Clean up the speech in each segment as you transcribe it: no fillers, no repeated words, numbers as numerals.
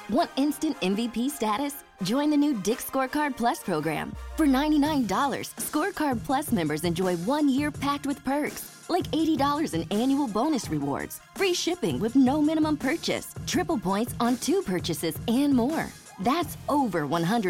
Want instant MVP status? Join the new Dick's Scorecard Plus program. For $99, Scorecard Plus members enjoy 1 year packed with perks, like $80 in annual bonus rewards, free shipping with no minimum purchase, triple points on 2 purchases, and more. That's over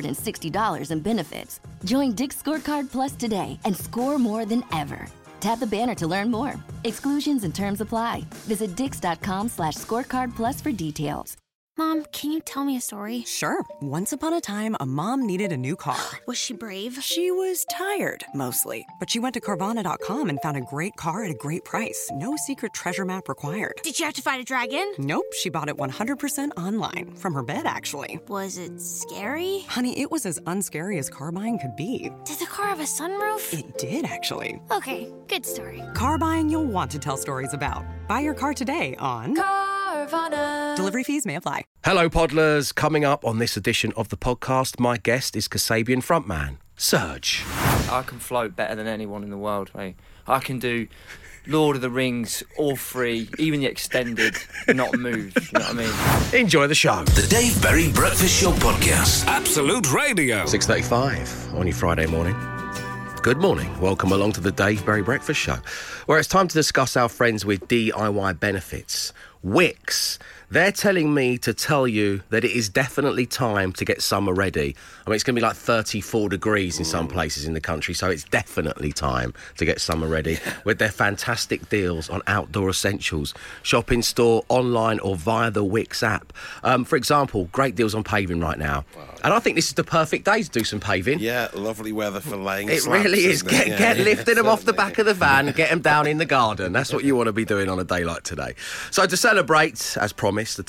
$160 in benefits. Join Dick's Scorecard Plus today and score more than ever. Tap the banner to learn more. Exclusions and terms apply. Visit dix.com/scorecard plus for details. Mom, can you tell me a story? Sure. Once upon a time, a mom needed a new car. Was she brave? She was tired, mostly. But she went to Carvana.com and found a great car at a great price. No secret treasure map required. Did you have to fight a dragon? Nope. She bought it 100% online. From her bed, actually. Was it scary? Honey, it was as unscary as car buying could be. Did the car have a sunroof? It did, actually. Okay, good story. Car buying you'll want to tell stories about. Buy your car today on Carvana. Delivery fees may apply. Hello, Podlers. Coming up on this edition of the podcast, my guest is Kasabian frontman, Serge. I can float better than anyone in the world, mate. I can do Lord of the Rings, all 3, even the extended, not move, you know what I mean? Enjoy the show. The Dave Berry Breakfast Show Podcast. Absolute Radio. 6:35 on your Friday morning. Good morning. Welcome along to the Dave Berry Breakfast Show, where it's time to discuss our friends with DIY benefits. Wix. They're telling me to tell you that it is definitely time to get summer ready. I mean, it's going to be like 34 degrees in some places in the country, so it's definitely time to get summer ready with their fantastic deals on outdoor essentials. Shop in store, online or via the Wix app. For example, great deals on paving right now. Wow. And I think this is the perfect day to do some paving. Yeah, lovely weather for laying It slabs, really is. isn't it? Get lifting them off the back of the van, get them down in the garden. That's what you want to be doing on a day like today. So to celebrate, as promised, the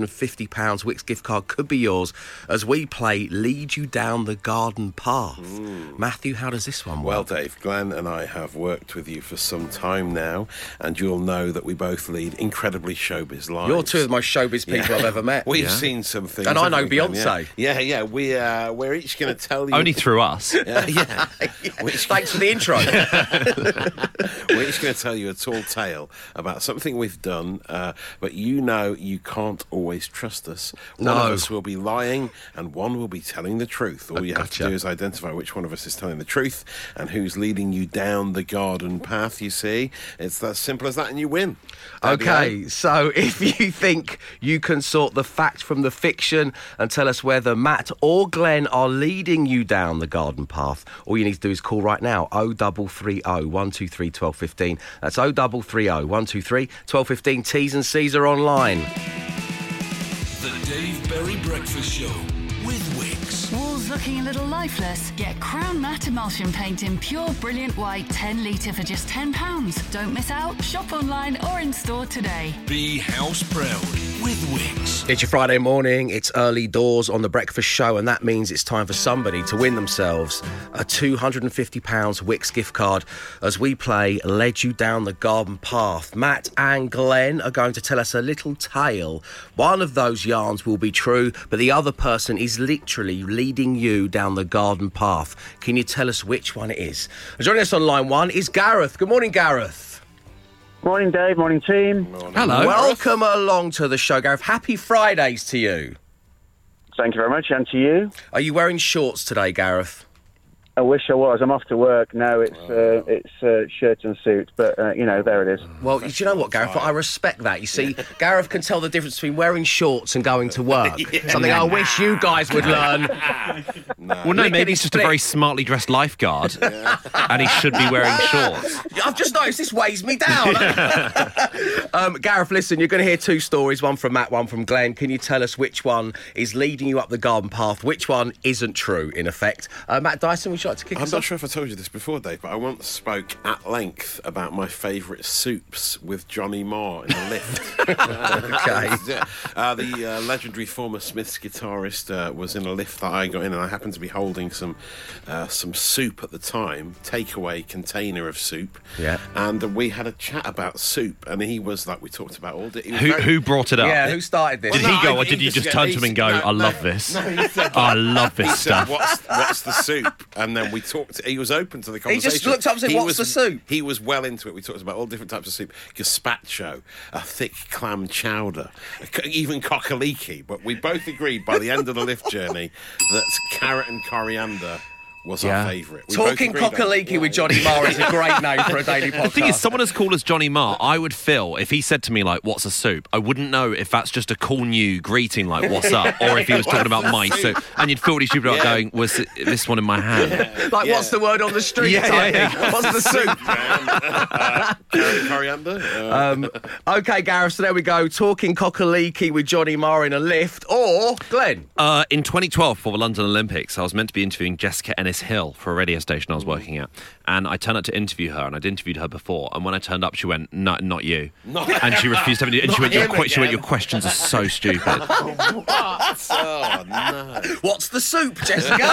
£250 Wix gift card could be yours as we play Lead You Down the Garden Path. Matthew, how does this one work? Well, Dave, Glenn and I have worked with you for some time now, and you'll know that we both lead incredibly showbiz lives. You're two of the most showbiz people I've ever met. We've seen some things. And I know haven't we, Glenn? Beyonce. Yeah. We're each going to tell you... Only through us. Yeah. Thanks for the intro. We're each going to tell you a tall tale about something we've done, but you know you can't always trust us. One of us will be lying and one will be telling the truth. All you have to do is identify which one of us is telling the truth and who's leading you down the garden path, you see. It's as simple as that and you win. Okay, so if you think you can sort the fact from the fiction and tell us whether Matt or Glenn are leading you down the garden path, all you need to do is call right now, 0330 123 1215. That's 0330 123 1215. T's and C's are online. The Dave Berry Breakfast Show with Wix. Walls looking a little lifeless? Get Crown Matte Emulsion Paint in pure brilliant white 10 litre for just £10. Don't miss out. Shop online or in store today. Be house proud with Wix. It's your Friday morning, it's early doors on the breakfast show, and that means it's time for somebody to win themselves a £250 Wix gift card as we play Led You Down the Garden Path. Matt and Glenn are going to tell us a little tale. One of those yarns will be true, but the other person is literally leading you down the garden path. Can you tell us which one it is? Joining us on line one is Gareth. Good morning, Gareth. Morning, Dave. Morning, team. Hello. Welcome along to the show, Gareth. Happy Fridays to you. Thank you very much, and to you. Are you wearing shorts today, Gareth? I wish I was. I'm off to work. No, it's shirt and suit, but, there it is. Well, do you know what, Gareth? I respect that. You see, Gareth can tell the difference between wearing shorts and going to work. Something I wish you guys would learn. Well, no, maybe he's just a very smartly dressed lifeguard, and he should be wearing shorts. I've just noticed this weighs me down. Gareth, listen, you're going to hear two stories, one from Matt, one from Glenn. Can you tell us which one is leading you up the garden path, which one isn't true, in effect? Matt Dyson, would you like to kick us off? I'm not sure if I told you this before, Dave, but I once spoke at length about my favourite soups with Johnny Marr in the lift. Okay. The legendary former Smiths guitarist was in a lift that I got in, and I happened to to be holding some soup at the time, takeaway container of soup. Yeah. And we had a chat about soup, and he was like, we talked about all day. Who brought it up? Yeah, who started this? Did he go, or did you just turn to him and go, I love this? No, he said, I love this stuff. What's the soup? And then we talked. He was open to the conversation. He just looked up and said, what's the soup? He was well into it. We talked about all different types of soup. Gazpacho, a thick clam chowder, even cockaliki. But we both agreed by the end of the lift journey that carrot and coriander was our favourite. Talking cockaliki with Johnny Marr is a great name for a daily podcast. The thing is, someone as cool as Johnny Marr, I would feel, if he said to me, like, what's a soup? I wouldn't know if that's just a cool new greeting, like, what's up? Or if he was talking about my soup. And you'd feel really stupid about going, was this one in my hand? Like, what's the word on the street? Yeah. What's the soup? Coriander? OK, Gareth, so there we go. Talking cockaliki with Johnny Marr in a lift. Or, Glenn? In 2012, for the London Olympics, I was meant to be interviewing Jessica Ennis-Hill for a radio station I was working at. And I turned up to interview her, and I'd interviewed her before. And when I turned up, she went, no, not you. And she refused to have any. And she went, your questions are so stupid. What? Oh, no. What's the soup, Jessica?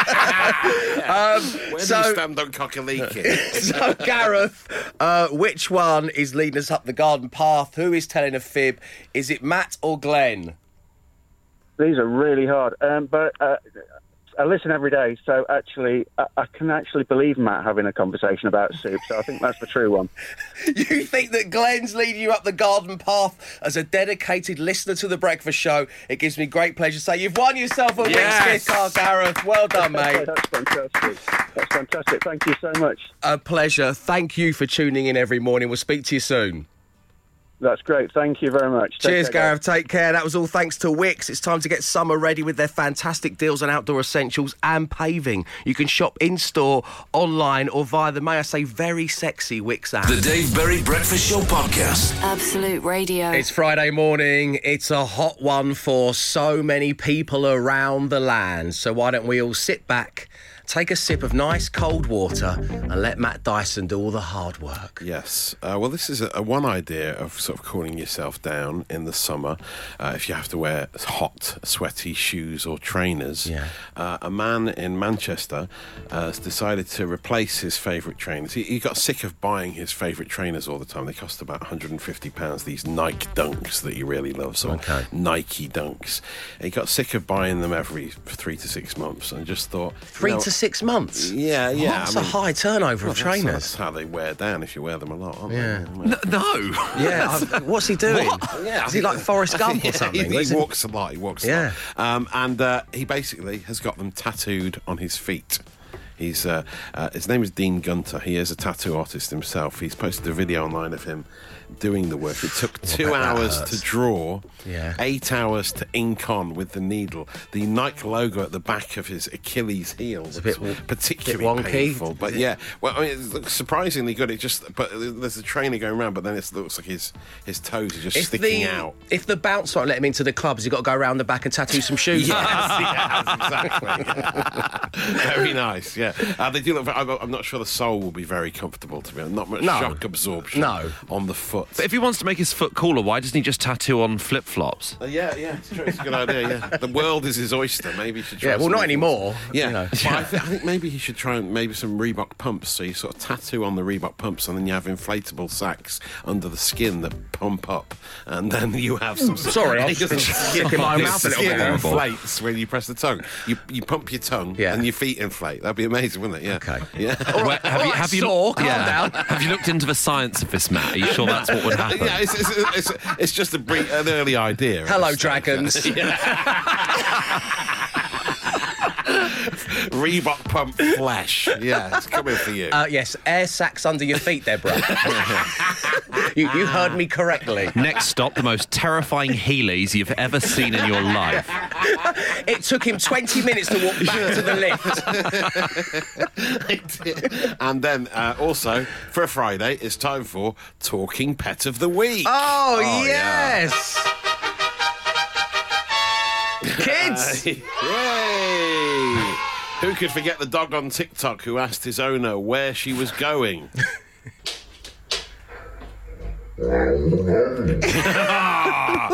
Where do you stand on cockaliki? So, Gareth, which one is leading us up the garden path? Who is telling a fib? Is it Matt or Glenn? These are really hard, but I listen every day, so actually, I can actually believe Matt having a conversation about soup, so I think that's the true one. You think that Glenn's leading you up the garden path as a dedicated listener to The Breakfast Show? It gives me great pleasure to say you've won yourself a Wix gift card, Gareth. Well done, mate. That's fantastic. That's fantastic. Thank you so much. A pleasure. Thank you for tuning in every morning. We'll speak to you soon. That's great. Thank you very much. Cheers, Gareth. Take care. That was all thanks to Wix. It's time to get summer ready with their fantastic deals on outdoor essentials and paving. You can shop in-store, online, or via the, may I say, very sexy Wix app. The Dave Berry Breakfast Show Podcast. Absolute Radio. It's Friday morning. It's a hot one for so many people around the land. So why don't we all sit back, take a sip of nice cold water, and let Matt Dyson do all the hard work. Yes. Well, this is a one idea of sort of cooling yourself down in the summer if you have to wear hot, sweaty shoes or trainers. Yeah. A man in Manchester has decided to replace his favourite trainers. He got sick of buying his favourite trainers all the time. They cost about £150, these Nike Dunks that he really loves, or Nike Dunks. He got sick of buying them every 3 to 6 months and just thought... 3 to 6 months? Yeah. That's a high turnover of trainers. That's how they wear down if you wear them a lot, aren't they? No. Yeah. What's he doing? Yeah, is he like Forrest Gump or something? He walks a lot. He walks a lot. And he basically has got them tattooed on his feet. He's his name is Dean Gunter. He is a tattoo artist himself. He's posted a video online of him doing the work. It took 2 hours to draw, 8 hours to ink on with the needle. The Nike logo at the back of his Achilles heel was particularly painful. But well, I mean, it looks surprisingly good. But there's a trainer going around, but then it looks like his toes are just sticking out. If the bouncer won't let him into the clubs, he's got to go around the back and tattoo some shoes. Yes, exactly. Very nice. Yeah, they do look. I'm not sure the sole will be very comfortable. To be honest, not much shock absorption. On the foot. But if he wants to make his foot cooler, why doesn't he just tattoo on flip-flops? Yeah, it's true. It's a good idea, yeah. The world is his oyster. Maybe he should try well, not anymore. Yeah. You know. But I think maybe he should try maybe some Reebok pumps. So you sort of tattoo on the Reebok pumps and then you have inflatable sacks under the skin that pump up. And then you have some... Sorry, I'm just sticking my mouth a little bit. Inflates when you press the tongue. You pump your tongue and your feet inflate. That'd be amazing, wouldn't it? Yeah. Okay. Yeah. Have you calm down. Have you looked into the science of this, Matt? Are you sure that's what would happen? Yeah, it's just an early idea. Hello, dragons. Reebok pump flesh. Yeah, it's coming for you. Yes, air sacs under your feet, Deborah. You heard me correctly. Next stop, the most terrifying Heelys you've ever seen in your life. It took him 20 minutes to walk back to the lift. And then, also, for a Friday, it's time for Talking Pet of the Week. Oh yes! Kids! Yay! Who could forget the dog on TikTok who asked his owner where she was going?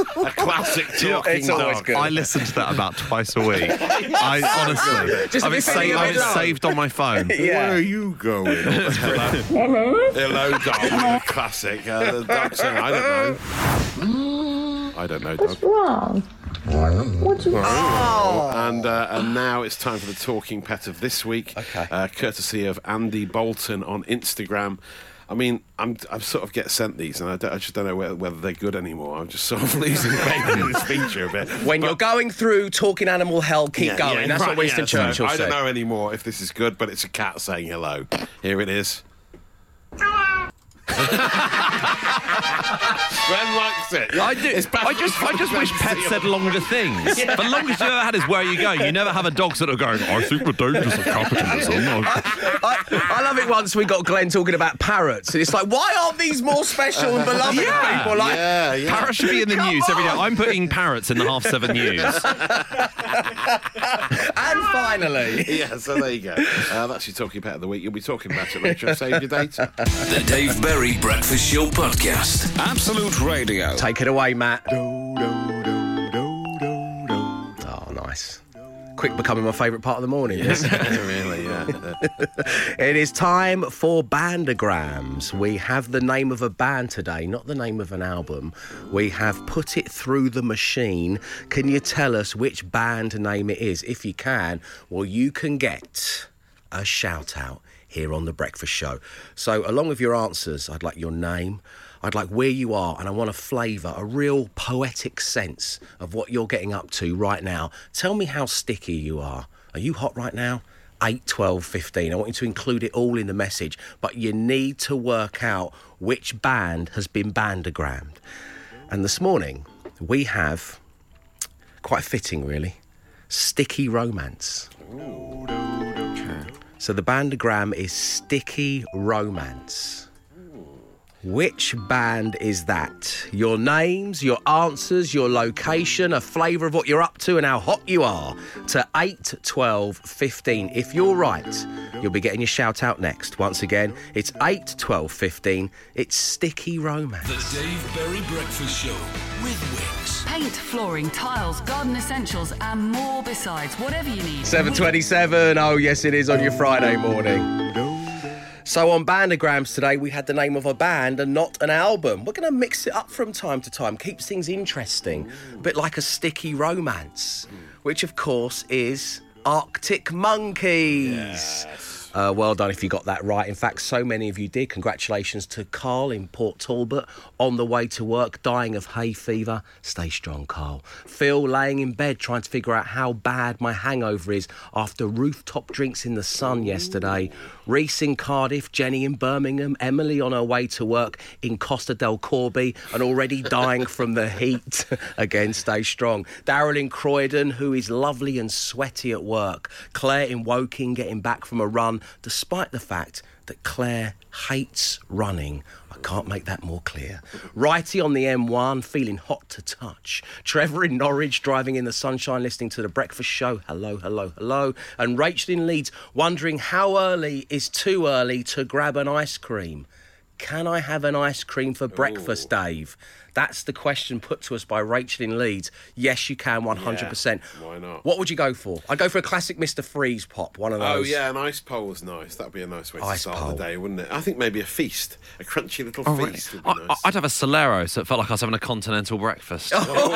A classic talking It's always dog. good. I listen to that about twice a week. I honestly, Just I've it saved on my phone. Where are you going? Hello, dog. A classic. The dog saying, I don't know. I don't know, dog. What's wrong? What's wrong? And now it's time for the talking pet of this week. Okay. Courtesy of Andy Bolton on Instagram. I mean, I sort of get sent these, and I just don't know whether they're good anymore. I'm just sort of losing faith in this feature a bit. When you're going through talking animal hell, keep going. That's what Winston Churchill I said. don't know anymore if this is good, but it's a cat saying hello. Here it is. Glenn likes it. I do. I just wish pets said longer things. Yeah. The longest you ever had is where you go. You never have a dog sort of going, I think the dangers of capitalism. I love it once we got Glenn talking about parrots, and it's like, why aren't these more special and beloved people? Like, Parrots should be in the news every day. I'm putting parrots in the 7:30 news. And finally. Yeah, so there you go. That's your talking pet of the week. You'll be talking about it later. Save your data. The Dave Berry Breakfast Show Podcast. Absolute Radio. Take it away, Matt. Oh, nice. Quick becoming my favourite part of the morning. Yes. Really, yeah. It is time for Bandagrams. We have the name of a band today, not the name of an album. We have put it through the machine. Can you tell us which band name it is? If you can, well, you can get a shout out here on The Breakfast Show. So along with your answers, I'd like your name, I'd like where you are, and I want a flavour, a real poetic sense of what you're getting up to right now. Tell me how sticky you are. Are you hot right now? 8, 12, 15. I want you to include it all in the message, but you need to work out which band has been bandagrammed. And this morning, we have, quite fitting really, Sticky Romance. So the bandagram is Sticky Romance. Which band is that? Your names, your answers, your location, a flavour of what you're up to and how hot you are to 8, 12, 15. If you're right, you'll be getting your shout out next. Once again, it's 8, 12, 15. It's Sticky Romance. The Dave Berry Breakfast Show with Wix. Paint, flooring, tiles, garden essentials, and more besides. Whatever you need. 7:27. Oh, yes, it is on your Friday morning. So on Bandagrams today, we had the name of a band and not an album. We're going to mix it up from time to time, keeps things interesting, a bit like a Sticky Romance, which of course is Arctic Monkeys. Yes. Well done if you got that right. In fact, so many of you did. Congratulations to Carl in Port Talbot, on the way to work, dying of hay fever. Stay strong, Carl. Phil laying in bed trying to figure out how bad my hangover is after rooftop drinks in the sun yesterday. Reese in Cardiff, Jenny in Birmingham, Emily on her way to work in Costa del Corby and already dying from the heat. Again, stay strong. Daryl in Croydon, who is lovely and sweaty at work. Claire in Woking, getting back from a run, despite the fact that Claire hates running. I can't make that more clear. Righty on the M1, feeling hot to touch. Trevor in Norwich, driving in the sunshine, listening to The Breakfast Show. Hello, hello, hello. And Rachel in Leeds, wondering how early is too early to grab an ice cream. Can I have an ice cream for breakfast, Dave? That's the question put to us by Rachel in Leeds. Yes, you can, 100%. Yeah, why not? What would you go for? I'd go for a classic Mr. Freeze pop, one of those. Oh, yeah, an ice pole was nice. That'd be a nice way to start the day, wouldn't it? I think maybe a feast, a crunchy little feast would be nice. I'd have a Solero, so it felt like I was having a continental breakfast.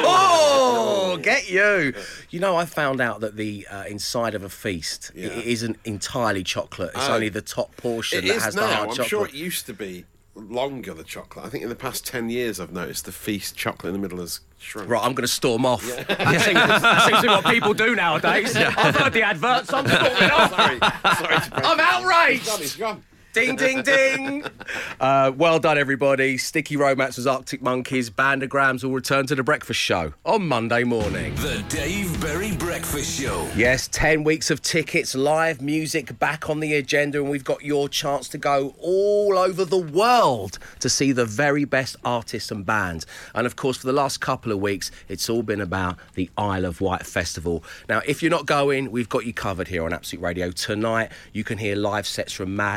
Oh, get you. You know, I found out that the inside of a feast it isn't entirely chocolate. It's only the top portion that has the hard chocolate. I'm sure it used to be longer, the chocolate. I think in the past 10 years I've noticed the feast chocolate in the middle has shrunk. Right, I'm going to storm off. That seems to be what people do nowadays. I've heard the adverts, I'm storming off. Sorry I'm outraged. He's gone. Ding, ding, ding. Well done, everybody. Sticky Romance was Arctic Monkeys. Bandagrams will return to The Breakfast Show on Monday morning. The Dave Berry Breakfast Show. Yes, 10 weeks of tickets, live music back on the agenda, and we've got your chance to go all over the world to see the very best artists and bands. And, of course, for the last couple of weeks, it's all been about the Isle of Wight Festival. Now, if you're not going, we've got you covered here on Absolute Radio. Tonight, you can hear live sets from Madness and the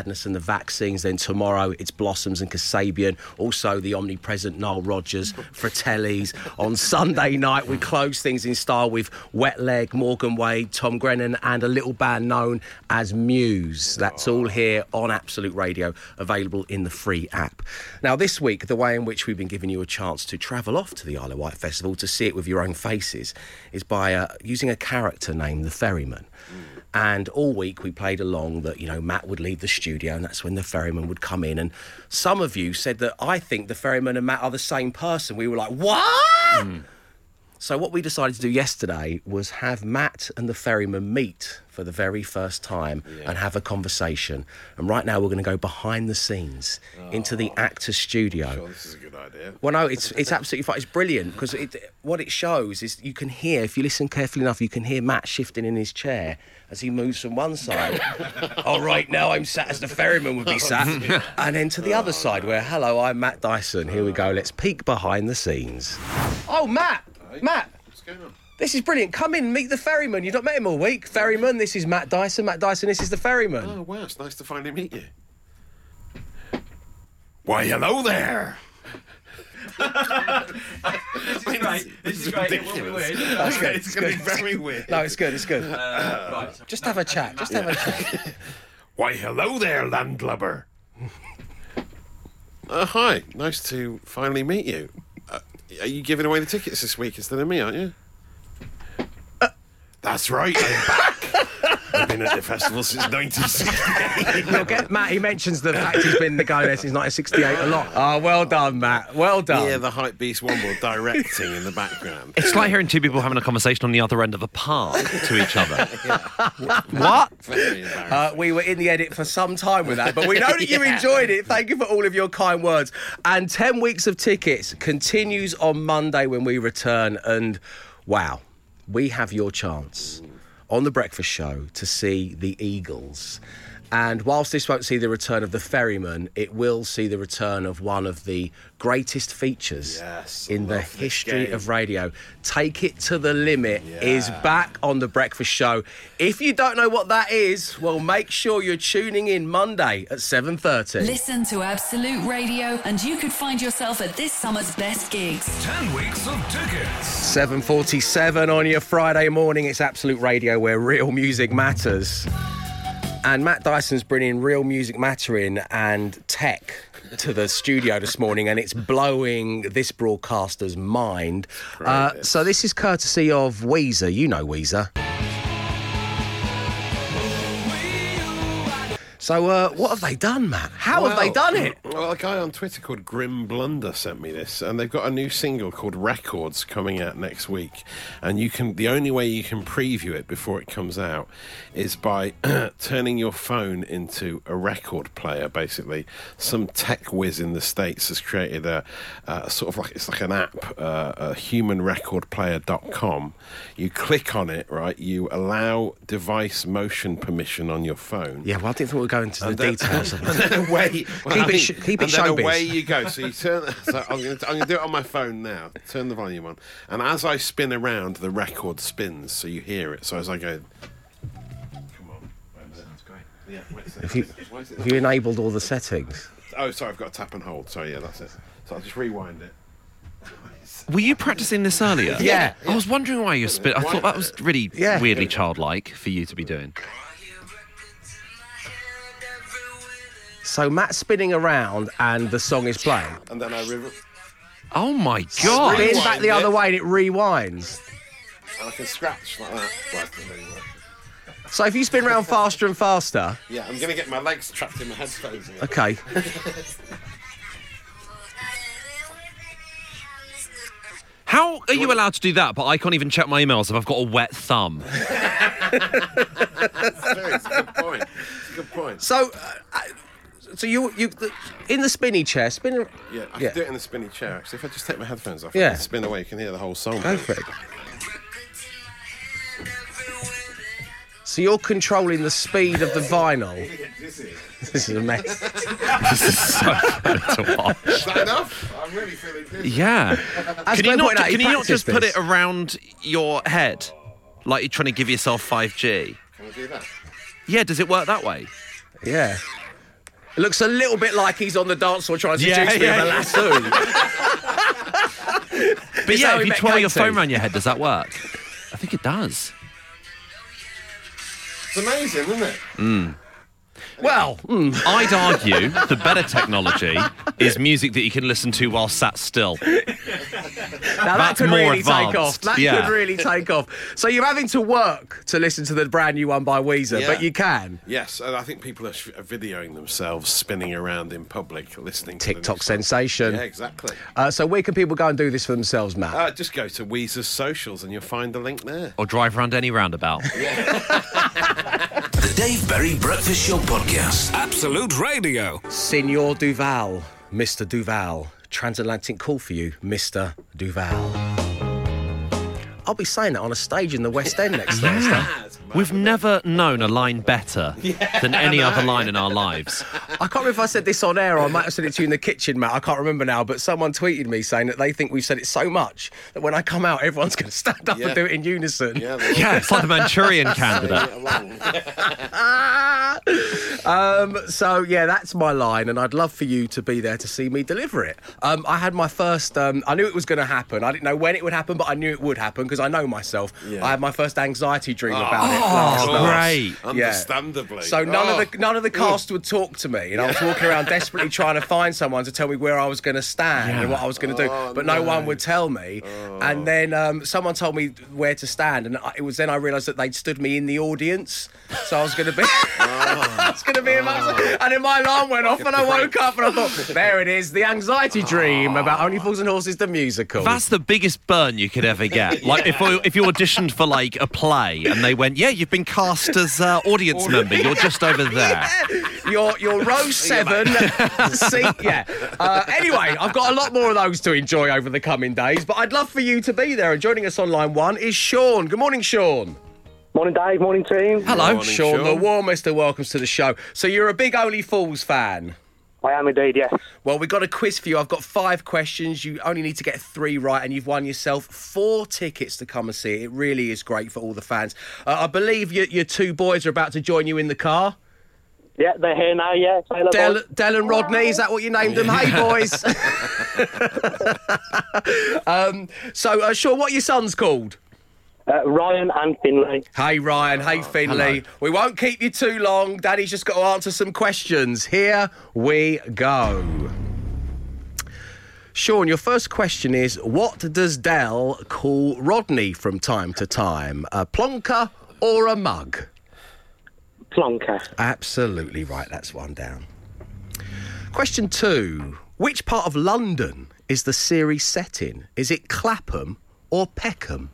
vaccines. Then tomorrow it's Blossoms and Kasabian. Also the omnipresent Nile Rodgers, Fratellis. On Sunday night we close things in style with Wet Leg, Morgan Wade, Tom Grennan and a little band known as Muse. That's all here on Absolute Radio, available in the free app. Now this week, the way in which we've been giving you a chance to travel off to the Isle of Wight Festival to see it with your own faces is by using a character named the Ferryman. And all week we played along that, you know, Matt would leave the studio and that's when the Ferryman would come in. And some of you said that I think the Ferryman and Matt are the same person. We were like, what? So what we decided to do yesterday was have Matt and the Ferryman meet for the very first time and have a conversation. And right now we're going to go behind the scenes into the actor's studio. Sure, this is a good idea. Well, no, it's absolutely fine. It's brilliant because what it shows is you can hear, if you listen carefully enough, you can hear Matt shifting in his chair as he moves from one side. All right, now I'm sat as the Ferryman would be sat. And then to the other side where, hello, I'm Matt Dyson. Here we go. Let's peek behind the scenes. Oh, Matt! Matt! What's going on? This is brilliant. Come in, meet the Ferryman. You've not met him all week. Ferryman, this is Matt Dyson. Matt Dyson, this is the Ferryman. Oh, wow, it's nice to finally meet you. Why, hello there! This is great. It will be weird. That's good. It's going to be very weird. No, it's good, it's good. Right. Just have a chat. Just have a chat. Why, hello there, landlubber. Hi, nice to finally meet you. Are you giving away the tickets this week instead of me, aren't you? That's right, I'm back. I've been at the festival since 1968. Matt, he mentions the fact he's been going there since 1968 a lot. Oh, well done, Matt. Well done. Yeah, the Hype Beast Womble directing in the background. It's like hearing two people having a conversation on the other end of a park to each other. What? Very embarrassing. We were in the edit for some time with that, but we know that you enjoyed it. Thank you for all of your kind words. And 10 weeks of tickets continues on Monday when we return. And wow, we have your chance on The Breakfast Show to see the Eagles. And whilst this won't see the return of the Ferryman, it will see the return of one of the greatest features in the history of radio. Take It to the Limit is back on The Breakfast Show. If you don't know what that is, well, make sure you're tuning in Monday at 7:30. Listen to Absolute Radio and you could find yourself at this summer's best gigs. 10 weeks of tickets. 7:47 on your Friday morning. It's Absolute Radio where real music matters. And Matt Dyson's bringing real music mattering and tech to the studio this morning, and it's blowing this broadcaster's mind. So this is courtesy of Weezer. You know Weezer. So what have they done, Matt? How have they done it? Well, a guy on Twitter called Grim Blunder sent me this, and they've got a new single called Records coming out next week. And the only way you can preview it before it comes out is by turning your phone into a record player, basically. Some tech whiz in the States has created a sort of it's like an app, humanrecordplayer.com. You click on it, right? You allow device motion permission on your phone. Yeah, well, I didn't think we were going into the details of it. And then away, keep it showbiz. Away you go. So you turn. So I'm going to do it on my phone now. Turn the volume on, and as I spin around, the record spins, so you hear it. So as I go, come on, that's great. Yeah, wait a second. Have you enabled all the settings? Oh, sorry, I've got to tap and hold. Sorry, yeah, that's it. So I'll just rewind it. Were you practicing this earlier? Yeah. I was wondering why you spit. I thought that was really weirdly childlike for you to be doing. So Matt's spinning around and the song is playing. And then I Oh my God! Spin back the other way and it rewinds. And I can scratch like that. Right, so if you spin around faster and faster... Yeah, I'm going to get my legs trapped in my headphones again. Okay. How are you allowed to do that, but I can't even check my emails if I've got a wet thumb? It's a good point. It's a good point. So you in the spinny chair, spin. Yeah, I can do it in the spinny chair. Actually, if I just take my headphones off, yeah, and spin away, you can hear the whole song. Go for it. So you're controlling the speed of the vinyl. This is a mess. This is so fun to watch. Is that enough? I'm really feeling dizzy. Yeah. Can you not just put it around your head, like you're trying to give yourself 5G? Can I do that? Yeah. Does it work that way? Yeah. It looks a little bit like he's on the dance floor trying to seduce me with a lasso. But yeah, if you twirl your phone around your head, does that work? I think it does. It's amazing, isn't it? Well, I'd argue the better technology is music that you can listen to while sat still. Now that could more really advanced. take off. That could really take off. So you're having to work to listen to the brand new one by Weezer, but you can. Yes, and I think people are videoing themselves spinning around in public listening to TikTok sensation. Yeah, exactly. So where can people go and do this for themselves, Matt? Just go to Weezer's socials and you'll find the link there. Or drive around any roundabout. The Dave Berry Breakfast Show Podcast. Absolute Radio. Signor Duval, Mr. Duval. Transatlantic call for you, Mr. Duval. I'll be saying that on a stage in the West End next Thursday. We've never known a line better than any other line in our lives. I can't remember if I said this on air or I might have said it to you in the kitchen, Matt. I can't remember now, but someone tweeted me saying that they think we've said it so much that when I come out, everyone's going to stand up and do it in unison. Yeah, it's like the Manchurian Candidate. So, yeah, that's my line, and I'd love for you to be there to see me deliver it. I had my first... I knew it was going to happen. I didn't know when it would happen, but I knew it would happen because I know myself. Yeah. I had my first anxiety dream about it. Great. Understandably. So none of the cast would talk to me, and I was walking around desperately trying to find someone to tell me where I was going to stand and what I was going to do, but no one would tell me. And then someone told me where to stand, and it was then I realised that they'd stood me in the audience, so I was going to be... I was going to be amongst... And then my alarm went off, and I woke up, and I thought, there it is, the anxiety dream about Only Fools and Horses, the musical. That's the biggest burn you could ever get. Like, if you auditioned for, like, a play, and they went, yeah, you've been cast as audience member, you're just over there. You're row 7, seat, anyway, I've got a lot more of those to enjoy over the coming days, but I'd love for you to be there. And joining us on line 1 is Sean. Good morning, Sean. Morning, Dave. Morning, team. Hello, morning, Sean. The warmest of welcomes to the show. So you're a big Only Fools fan? I am indeed, yes. Well, we've got a quiz for you. I've got 5 questions. You only need to get 3 right, and you've won yourself 4 tickets to come and see it. It really is great for all the fans. I believe your 2 boys are about to join you in the car. Yeah, they're here now, yeah. Del and Rodney, is that what you named them? Hey, boys. So, Sean, what are your sons called? Ryan and Finlay. Hey, Ryan. Hey, Finlay. Hello. We won't keep you too long. Daddy's just got to answer some questions. Here we go. Sean, your first question is, what does Del call Rodney from time to time? A plonker or a mug? Plonker. Absolutely right. That's one down. Question 2. Which part of London is the series set in? Is it Clapham or Peckham?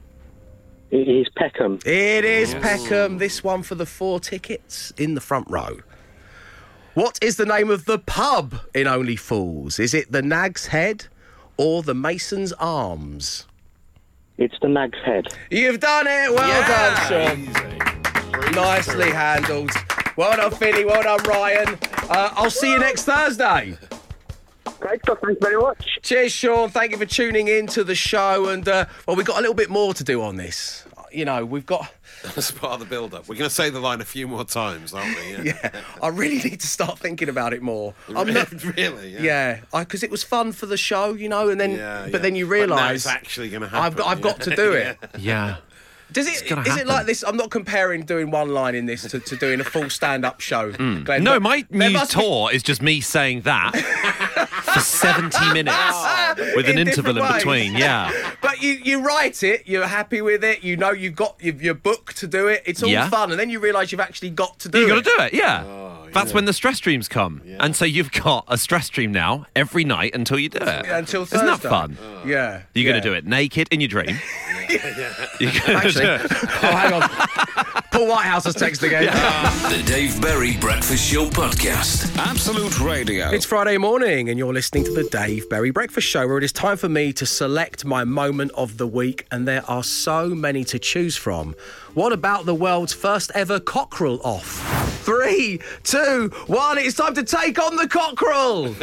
It is Peckham. It is Peckham. This one for the 4 tickets in the front row. What is the name of the pub in Only Fools? Is it the Nag's Head or the Mason's Arms? It's the Nag's Head. You've done it. Well done, Sean. Nicely handled. Well done, Finley. Well done, Ryan. I'll see you next Thursday. Great stuff. Thanks very much. Cheers, Sean. Thank you for tuning in to the show. And, we've got a little bit more to do on this. You know, we've got... That's part of the build-up. We're going to say the line a few more times, aren't we? Yeah. I really need to start thinking about it more. Really? Yeah. Because it was fun for the show, you know, and then... But then you realise... it's actually going to happen. I've got to do it. Yeah. Is it like this? I'm not comparing doing one line in this to doing a full stand-up show, Glenn. No, my Muse tour is just me saying that for 70 minutes with an interval in between, But you write it, you're happy with it, you know you've got your book to do it, it's all fun, and then you realise you've actually got to do it. You've got to do it, That's when the stress streams come. Yeah. And so you've got a stress stream now every night until you do it. Until Thursday. Isn't that fun? Yeah. You're going to do it naked in your dream. Actually, hang on. Paul Whitehouse has texted again. The Dave Berry Breakfast Show Podcast. Absolute Radio. It's Friday morning and you're listening to the Dave Berry Breakfast Show, where it is time for me to select my moment of the week, and there are so many to choose from. What about the world's first ever cockerel off? 3, 2, 1, it's time to take on the cockerel!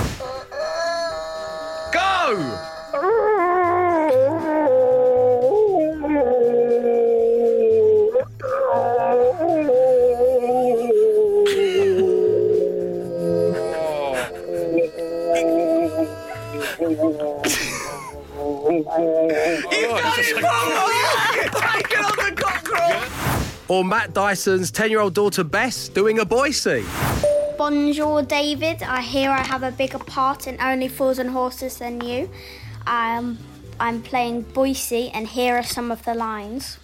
Go! Or Matt Dyson's 10-year-old daughter Bess doing a Boise? Bonjour, David. I hear I have a bigger part in Only Fools and Horses than you. I'm playing Boise, and here are some of the lines.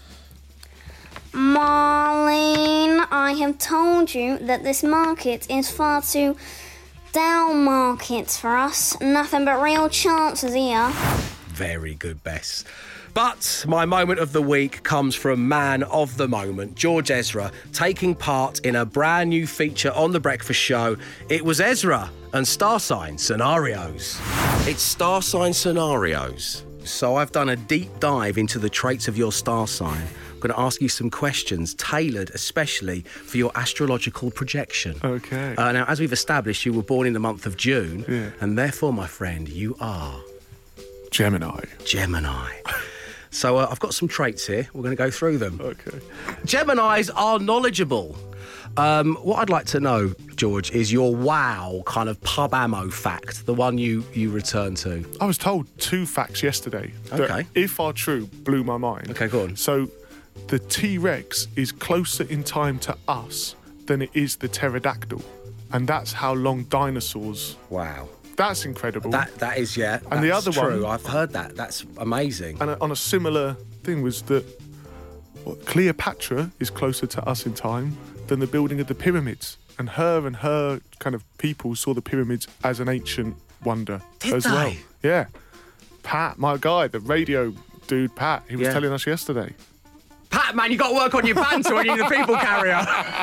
Marlene, I have told you that this market is far too down market for us. Nothing but real chances here. Very good, Bess. But my moment of the week comes from man of the moment, George Ezra, taking part in a brand new feature on The Breakfast Show. It was Ezra and Star Sign Scenarios. It's Star Sign Scenarios. So I've done a deep dive into the traits of your star sign. I'm going to ask you some questions tailored especially for your astrological projection. Okay. Now, as we've established, you were born in the month of June, and therefore, my friend, you are... Gemini. So I've got some traits here. We're going to go through them. Okay. Geminis are knowledgeable. What I'd like to know, George, is your wow kind of pub ammo fact, the one you return to. I was told 2 facts yesterday that, if are true, blew my mind. Okay, go on. So the T-Rex is closer in time to us than it is the pterodactyl. And that's how long dinosaurs... Wow. That's incredible. That is, yeah. And the other true. one... I've heard that. That's amazing. And on a similar thing was that Cleopatra is closer to us in time than the building of the pyramids. And her kind of people saw the pyramids as an ancient wonder as well. Yeah. Pat, my guy, the radio dude, Pat, he was telling us yesterday. Pat, man, you got to work on your banter when you're the people carrier.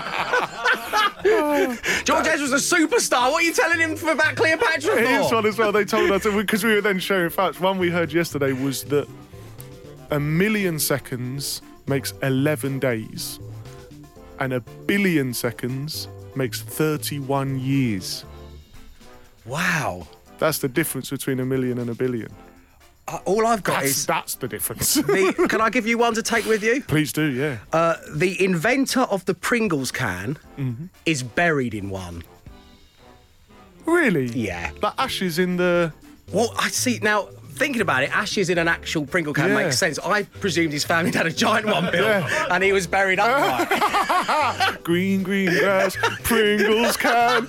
George Ezra's a superstar. What are you telling him about Cleopatra for? Here's one as well. They told us, because we were then sharing facts. One we heard yesterday was that 1 million seconds makes 11 days, and 1 billion seconds makes 31 years. Wow. That's the difference between 1 million and 1 billion. All I've got is... That's the difference. Can I give you one to take with you? Please do, yeah. The inventor of the Pringles can is buried in one. Really? Yeah. Like ashes in the... Well, I see... Now, thinking about it, ashes in an actual Pringle can makes sense. I presumed his family had a giant one built and he was buried upright. Green grass, Pringles can.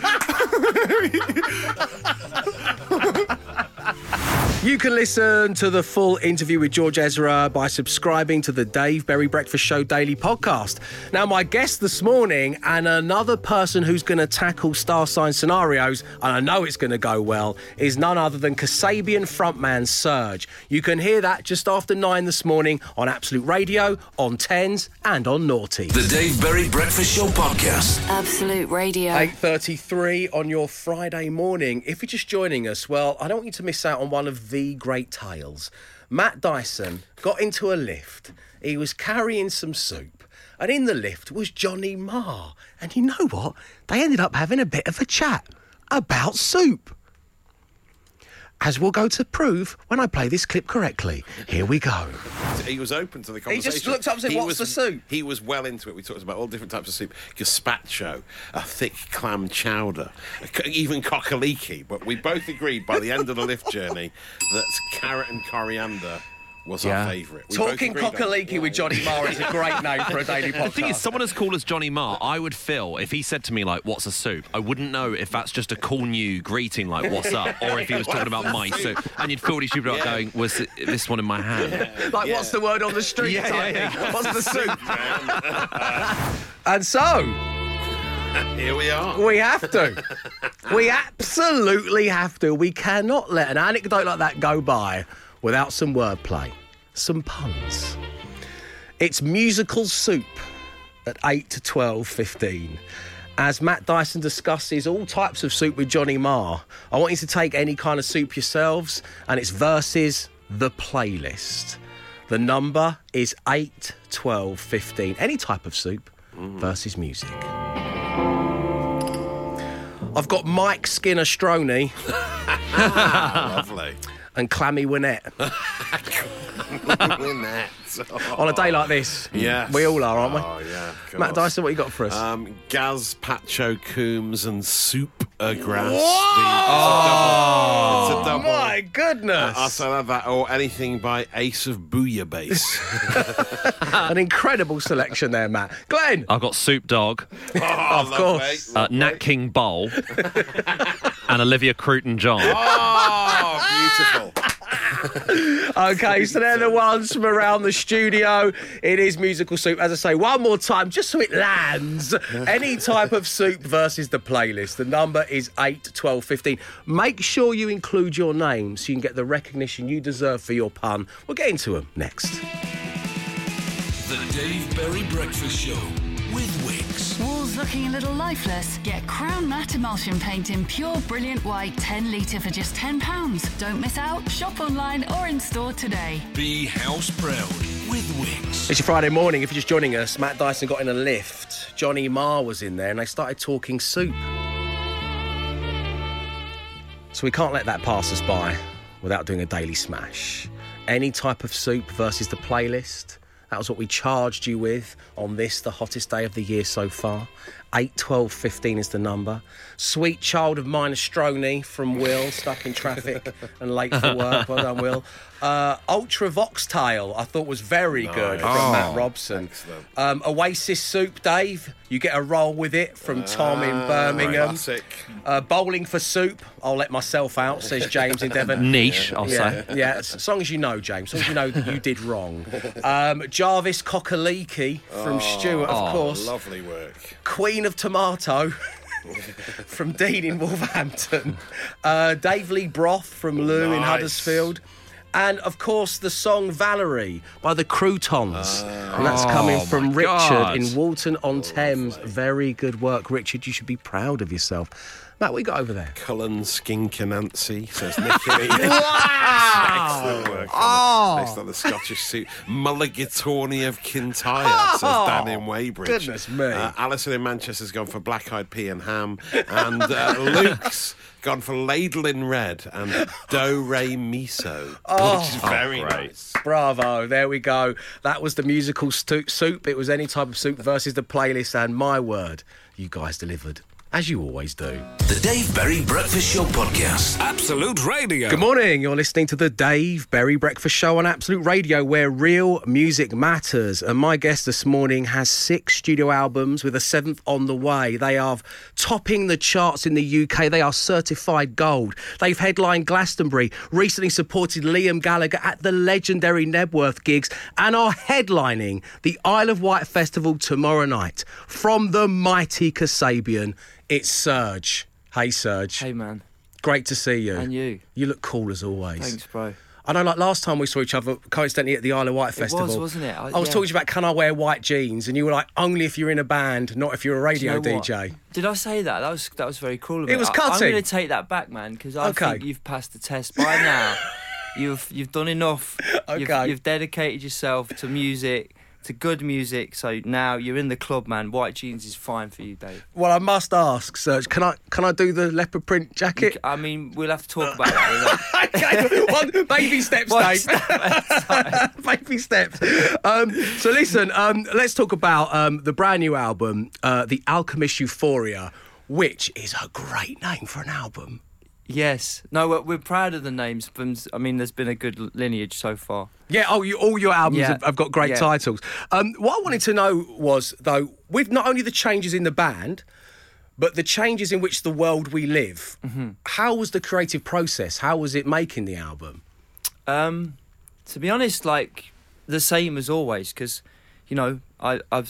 You can listen to the full interview with George Ezra by subscribing to the Dave Berry Breakfast Show Daily Podcast. Now, my guest this morning and another person who's going to tackle star sign scenarios, and I know it's going to go well, is none other than Kasabian frontman Serge. You can hear that just after 9 this morning on Absolute Radio, on 10s and on Naughty. The Dave Berry Breakfast Show Podcast. Absolute Radio. 8:33 on your Friday morning. If you're just joining us, well, I don't want you to miss out on one of the great tales. Matt Dyson got into a lift. He was carrying some soup, and in the lift was Johnny Marr. And you know what? They ended up having a bit of a chat about soup. As we'll go to prove when I play this clip correctly. Here we go. He was open to the conversation. He just looked up and said, what's the soup? He was well into it. We talked about all different types of soup. Gazpacho, a thick clam chowder, even cockaliki. But we both agreed by the end of the lift journey that carrot and coriander was our favourite. Talking cockaliki with Johnny Marr is a great name for a daily podcast. The thing is, someone as cool as Johnny Marr, I would feel, if he said to me, like, what's a soup? I wouldn't know if that's just a cool new greeting, like, what's up? Or if he was talking about my soup. And you'd feel really stupid about going, was this one in my hand? Like, what's the word on the street? What's the soup? And so... here we are. We have to. We absolutely have to. We cannot let an anecdote like that go by without some wordplay, some puns. It's musical soup at 8 to 12:15. As Matt Dyson discusses all types of soup with Johnny Marr, I want you to take any kind of soup yourselves, and it's versus the playlist. The number is 8, 12, 15. Any type of soup versus music. I've got Mike Skinner-Stroni. Lovely. And Clammy Winnett. On a day like this, we all are, aren't we? Oh, yeah. Matt Dyson, what you got for us? Gazpacho, Coombs and soup. grass. What? It's a double. My goodness. I also have that, or anything by Ace of Bouillabaisse. An incredible selection there, Matt. Glenn. I've got Soup Dog. Of course. Nat King Bowl. And Olivia Cruton-John. Oh, beautiful. Okay, so they're the ones from around the studio. It is Musical Soup. As I say, one more time, just so it lands. Any type of soup versus the playlist. The number is 8 12 15. Make sure you include your name so you can get the recognition you deserve for your pun. We'll get into them next. The Dave Berry Breakfast Show with Wix. Walls looking a little lifeless? Get Crown Matte Emulsion Paint in pure brilliant white 10 litre for just £10. Don't miss out. Shop online or in store today. Be house proud with Wix. It's your Friday morning. If you're just joining us, Matt Dyson got in a lift. Johnny Marr was in there and they started talking soup. So we can't let that pass us by without doing a daily smash. Any type of soup versus the playlist. That was what we charged you with on this, the hottest day of the year so far. 8 12 15 is the number. Sweet child of minestrone from Will, stuck in traffic and late for work. Well done, Will. Ultra Voxtail, I thought was very good from Matt Robson. Oasis Soup, Dave. You get a roll with it from Tom in Birmingham. Classic. Bowling for soup. I'll let myself out, says James in Devon. Niche, I'll say. Yeah, as long as you know, James. As long as you know that you did wrong. Jarvis Kokaliki from Stuart, of course. Lovely work. Queen of Tomato from Dean in Wolverhampton. Dave Lee Broth from Lou in Huddersfield. And, of course, the song Valerie by the Croutons. And that's coming from Richard in Walton-on-Thames. Very good work, Richard. You should be proud of yourself. Matt, what you got over there? Cullen Skinkanancy, says Nicky. Wow! Excellent work. Based on the Scottish suit. Mulligatawny of Kintyre, says Dan in Weybridge. Goodness me. Alison in Manchester's gone for black-eyed pea and ham. And Luke's gone for ladle in red and do-re miso, which is very nice. Bravo, there we go. That was the musical soup. It was any type of soup versus the playlist, and my word, you guys delivered. As you always do. The Dave Berry Breakfast Show Podcast. Absolute Radio. Good morning. You're listening to the Dave Berry Breakfast Show on Absolute Radio, where real music matters. And my guest this morning has 6 studio albums with a 7th on the way. They are topping the charts in the UK. They are certified gold. They've headlined Glastonbury, recently supported Liam Gallagher at the legendary Nebworth gigs, and are headlining the Isle of Wight Festival tomorrow night. From the mighty Kasabian, it's Serge. Hey, Serge. Hey, man. Great to see you. And you. You look cool as always. Thanks, bro. I know, like last time we saw each other, coincidentally at the Isle of Wight Festival. It was, wasn't it? I was talking to you about, can I wear white jeans? And you were like, only if you're in a band, not if you're a radio DJ. Did I say that? That was very cool of me. It was cutting. I'm going to take that back, man, because I think you've passed the test by now. You've done enough. Okay. You've dedicated yourself to music. To good music, so now you're in the club, man. White jeans is fine for you, Dave. Well, I must ask, Serge, can I do the leopard print jacket? I mean, we'll have to talk about that. Okay, baby steps, Dave. Baby steps. So listen, let's talk about the brand new album, The Alchemist Euphoria, which is a great name for an album. Yes. No, we're proud of the names. I mean, there's been a good lineage so far. Yeah, all your albums have got great titles. What I wanted to know was, though, with not only the changes in the band, but the changes in which the world we live, how was the creative process? How was it making the album? To be honest, like, the same as always, because, you know, I write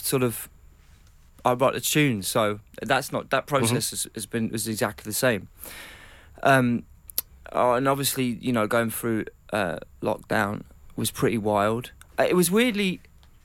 the tunes, so that process was exactly the same. And obviously, you know, going through lockdown was pretty wild. It was weirdly,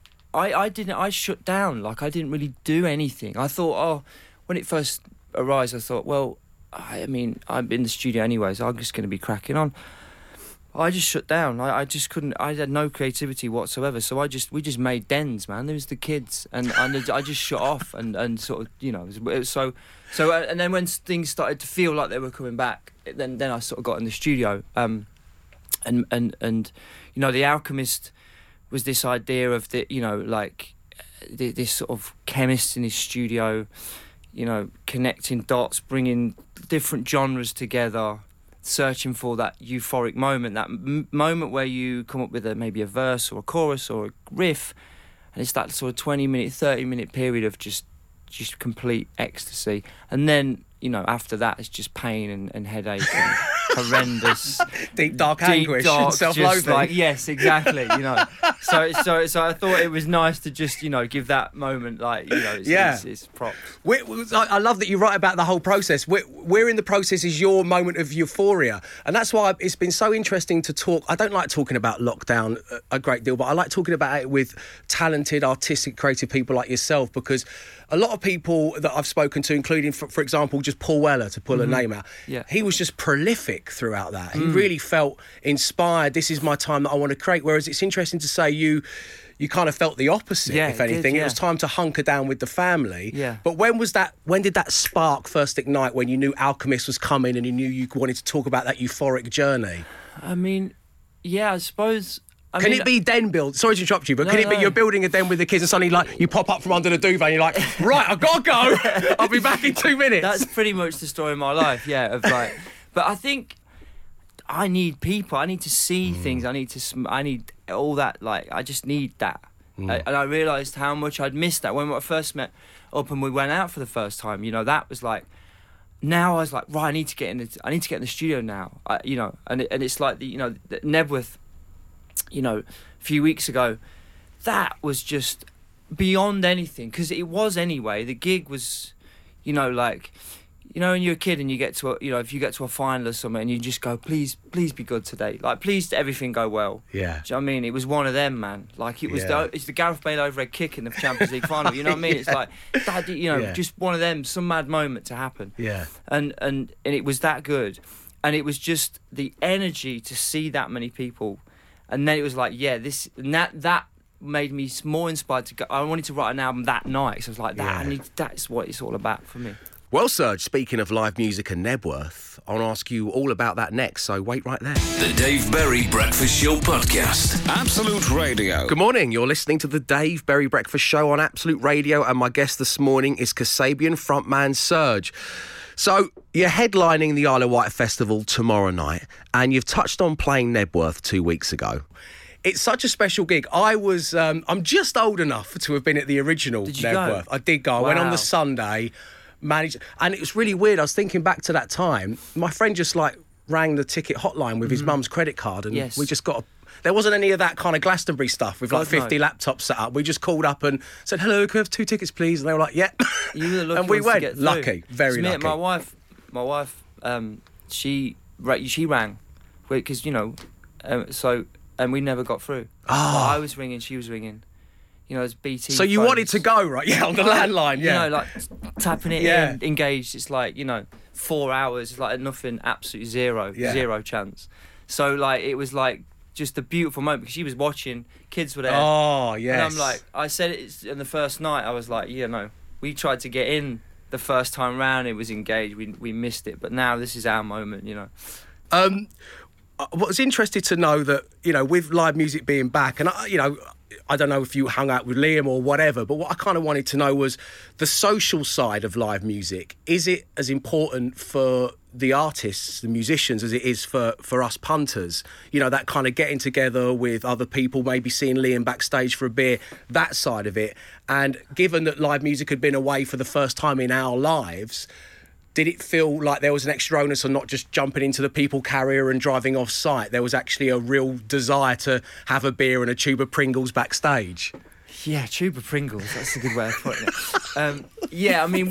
I shut down. Like, I didn't really do anything. I thought, when it first arose, I thought, well, I mean, I'm in the studio anyway, so I'm just going to be cracking on. I just shut down. I just couldn't. I had no creativity whatsoever. So we just made dens, man. There was the kids, and I just shut off and sort of, you know. So and then when things started to feel like they were coming back, then I sort of got in the studio. And you know, The Alchemist was this idea of the, you know, like this sort of chemist in his studio, you know, connecting dots, bringing different genres together, searching for that euphoric moment, that moment where you come up with maybe a verse or a chorus or a riff, and it's that sort of 20-minute, 30-minute period of just complete ecstasy. And then, you know, after that, it's just pain and headache and horrendous, deep dark anguish, and self-loathing. Like, yes, exactly. You know, so I thought it was nice to just, you know, give that moment, like, you know, it's props. I love that you write about the whole process. We're in the process is your moment of euphoria, and that's why it's been so interesting to talk. I don't like talking about lockdown a great deal, but I like talking about it with talented, artistic, creative people like yourself, because a lot of people that I've spoken to, including, for example, just Paul Weller, to pull a name out, he was just prolific throughout that. He really felt inspired. This is my time that I want to create. Whereas it's interesting to say you kind of felt the opposite, if anything. It was time to hunker down with the family. Yeah. But when did that spark first ignite, when you knew Alchemist was coming and you knew you wanted to talk about that euphoric journey? I mean, yeah, I suppose... Can it be den build? Sorry to interrupt you, but can it be you're building a den with the kids and suddenly, like, you pop up from under the duvet and you're like, right, I've got to go. I'll be back in 2 minutes. That's pretty much the story of my life, yeah. But I think I need people. I need to see things. I need all that. Like, I just need that. And I realised how much I'd missed that when I first met up and we went out for the first time. You know, that was like. Now I was like, right, I need to get in the studio now. You know, and it's like the Nebworth. You know, a few weeks ago, that was just beyond anything, because it was anyway. The gig was, you know, like, you know, when you're a kid and you get to if you get to a final or something and you just go, please be good today, like, please everything go well. Yeah. Do you know what I mean? It was one of them, man. Like, it was it's the Gareth Bale overhead kick in the Champions League final. You know what I mean? It's like that, you know, just one of them, some mad moment to happen. Yeah. And it was that good, and it was just the energy to see that many people. And then it was like, that made me more inspired to go. I wanted to write an album that night. So I was like, that's what it's all about for me. Well, Serge, speaking of live music and Nebworth, I'll ask you all about that next, so wait right there. The Dave Berry Breakfast Show Podcast. Absolute Radio. Good morning. You're listening to the Dave Berry Breakfast Show on Absolute Radio, and my guest this morning is Kasabian frontman Serge. So, you're headlining the Isle of Wight Festival tomorrow night, and you've touched on playing Nebworth 2 weeks ago. It's such a special gig. I'm just old enough to have been at the original Nebworth. I did go. I went on the Sunday, and it was really weird. I was thinking back to that time. My friend just, like, rang the ticket hotline with his mum's credit card, and we just got there wasn't any of that kind of Glastonbury stuff with like 50 laptops set up. We just called up and said, hello, can we have 2 tickets, please? And they were like, yeah. You were the lucky and we ones went. to get through. Lucky, very lucky. My wife, she rang because, you know, and we never got through. I was ringing, she was ringing. You know, it's BT. So you phones. Wanted to go, right? Yeah, on the landline, You know, like tapping it in, engaged. It's like, you know, 4 hours. It's like nothing, absolutely zero chance. So, like, it was like just a beautiful moment because she was watching, kids were there. Oh, yes. And I'm like, I said it in the first night, I was like, we tried to get in the first time round, it was engaged, we missed it, but now this is our moment, you know. I was interested to know that, you know, with live music being back, and, I don't know if you hung out with Liam or whatever, but what I kind of wanted to know was the social side of live music. Is it as important for the artists, the musicians, as it is for us punters? You know, that kind of getting together with other people, maybe seeing Liam backstage for a beer, that side of it. And given that live music had been away for the first time in our lives, did it feel like there was an extra onus on not just jumping into the people carrier and driving off site? There was actually a real desire to have a beer and a tube of Pringles backstage. Yeah, tube of Pringles. That's a good way of putting it. I mean,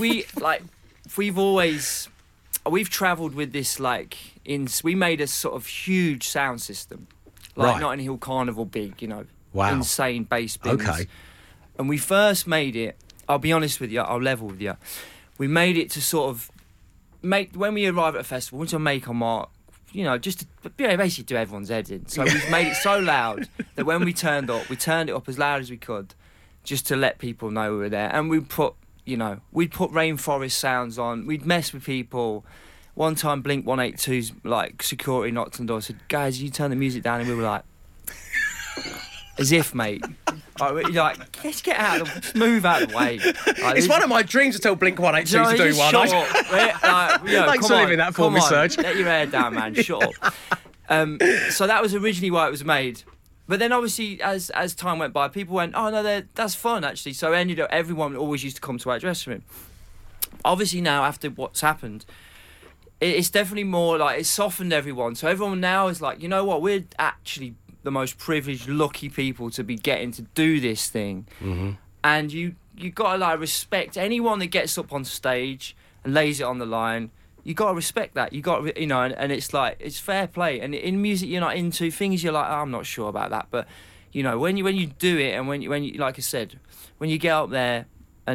we've travelled with this, like, we made a sort of huge sound system, like Notting Hill Carnival big, you know, insane bass bins. Okay. And we first made it, I'll be honest with you, I'll level with you, we made it to sort of when we arrive at a festival, we want to make our mark, you know, just to basically do everyone's head in. So we've made it so loud that when we turned it up as loud as we could, just to let people know we were there. And we'd put rainforest sounds on. We'd mess with people. One time, Blink 182's like security knocked on the door, said, "Guys, you turn the music down," and we were like, "As if, mate." Like, let's get out of the... Just move out of the way. Like, It's one of my dreams to tell Blink-182 to do one. Thanks for leaving that for me, Serge. Let your hair down, man. Shut up. So that was originally why it was made. But then obviously, as time went by, people went, oh, no, that's fun, actually. So everyone always used to come to our dressing room. Obviously now, after what's happened, it's definitely more like it's softened everyone. So everyone now is like, you know what, we're actually the most privileged, lucky people to be getting to do this thing. Mm-hmm. And you got to like respect anyone that gets up on stage and lays it on the line. You got to respect that. You got to, and it's like, it's fair play. And in music you're not into, things you're like, oh, I'm not sure about that. But, when you do it and when you like I said, when you get up there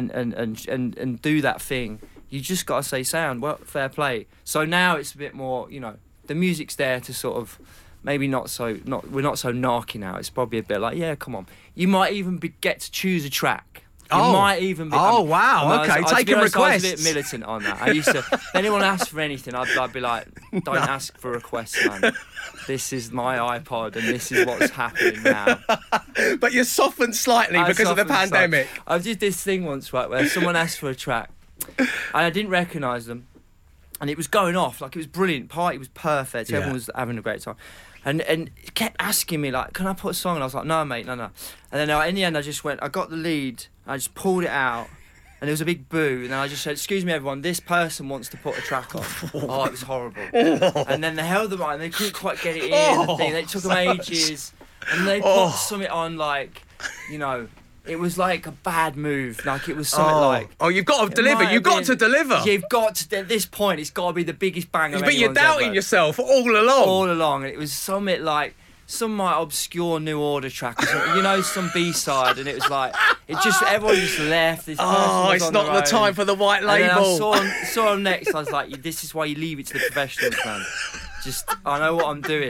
and do that thing, you just got to say sound, well, fair play. So now it's a bit more, the music's there to sort of maybe we're not so narky now. It's probably a bit like, yeah, come on. You might even get to choose a track. You might even be... Oh, wow, okay, taking requests. I was a bit militant on that. I used to... If anyone asked for anything, I'd be like, don't ask for requests, man. This is my iPod and this is what's happening now. But you're softened slightly because of the pandemic. I did this thing once, right, where someone asked for a track and I didn't recognise them and it was going off, like it was brilliant. Party was perfect. Everyone was having a great time. And kept asking me, like, can I put a song? And I was like, no, mate, no. And then in the end, I just went, I got the lead, I just pulled it out, and there was a big boo, and then I just said, excuse me, everyone, this person wants to put a track on. Oh, it was horrible. And then they held the mic, and they couldn't quite get it in, the thing. It took them ages, and they put something on, like, it was like a bad move. Like, it was something like... Oh, you've got to deliver. You've got to deliver. You've got to... At this point, it's got to be the biggest banger But you're doubting yourself all along. All along. And it was something like... Some obscure New Order track or something. Some B-side. And it was like... Everyone just left. This it's not the time for the white label. And then I saw him next. I was like, this is why you leave it to the professionals, man. I know what I'm doing.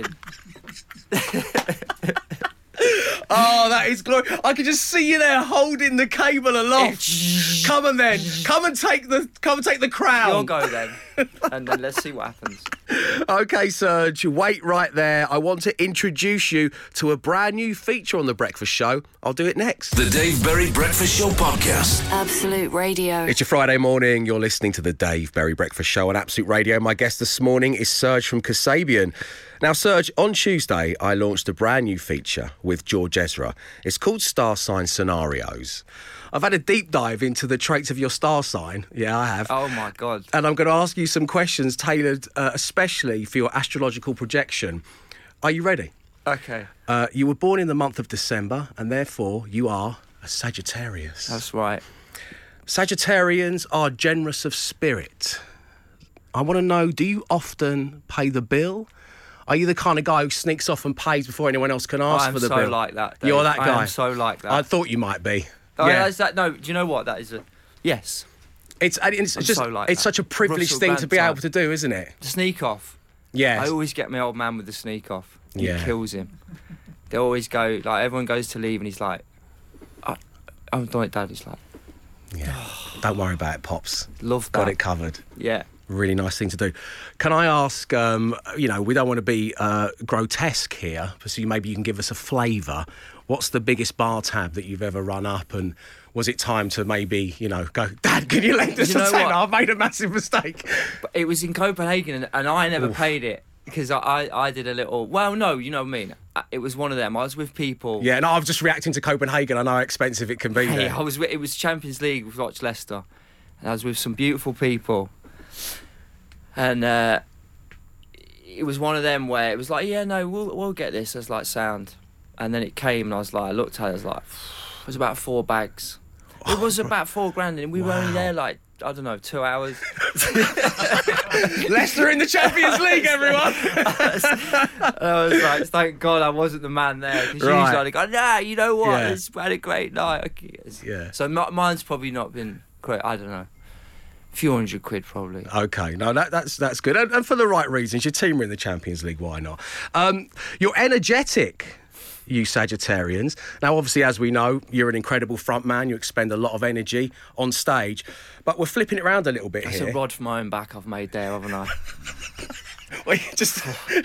Oh, that is glorious. I can just see you there holding the cable aloft. Come on then. Come and take the crown. You'll go then. And then let's see what happens. Okay, Serge, wait right there. I want to introduce you to a brand new feature on The Breakfast Show. I'll do it next. The Dave Berry Breakfast Show Podcast. Absolute Radio. It's your Friday morning. You're listening to the Dave Berry Breakfast Show on Absolute Radio. My guest this morning is Serge from Kasabian. Now, Serge, on Tuesday, I launched a brand new feature with George Ezra. It's called Star Sign Scenarios. I've had a deep dive into the traits of your star sign. Yeah, I have. Oh, my God. And I'm going to ask you some questions tailored especially for your astrological projection. Are you ready? Okay. You were born in the month of December, and therefore you are a Sagittarius. That's right. Sagittarians are generous of spirit. I want to know, do you often pay the bill? Are you the kind of guy who sneaks off and pays before anyone else can ask for the bill? I'm so like that, Dave. You're that guy? I am so like that. I thought you might be. Oh, yeah. Is that, no, do you know what? That is a... Yes. It's just so like it's that. such a privileged Russell thing Brand to be type. able to do, isn't it? The sneak off. Yeah. I always get my old man with the sneak off. Yeah. It kills him. They always go, like, everyone goes to leave and he's like, I'm doing it, Dad. He's like... Yeah. Don't worry about it, Pops. Love that. Got it covered. Yeah. Really nice thing to do. Can I ask, we don't want to be grotesque here, so maybe you can give us a flavour. What's the biggest bar tab that you've ever run up, and was it time to maybe, go, Dad, can you lend us a tenner? I've made a massive mistake. But it was in Copenhagen and I never paid it because I did a little, well, no, you know what I mean? It was one of them. I was with people. Yeah, no, I was just reacting to Copenhagen. I know how expensive it can be there. It was Champions League with Roch Leicester. And I was with some beautiful people. And it was one of them where it was like, yeah, no, we'll get this as like sound. And then it came and I was like, I looked at it, I was like, it was about 4 bags. It was about $4,000 and we were only there like, I don't know, 2 hours. Leicester in the Champions League, everyone. I was like, thank God I wasn't the man there. Because usually I'd go, nah, you know what, it's had a great night. Yeah. So mine's probably not been great, I don't know. Few £100 probably. Okay, no, that's good, and for the right reasons. Your team are in the Champions League, why not? You're energetic, you Sagittarians. Now, obviously, as we know, you're an incredible front man. You expend a lot of energy on stage, but we're flipping it around a little bit That's here. a rod for my own back I've made there, haven't I? Well, you just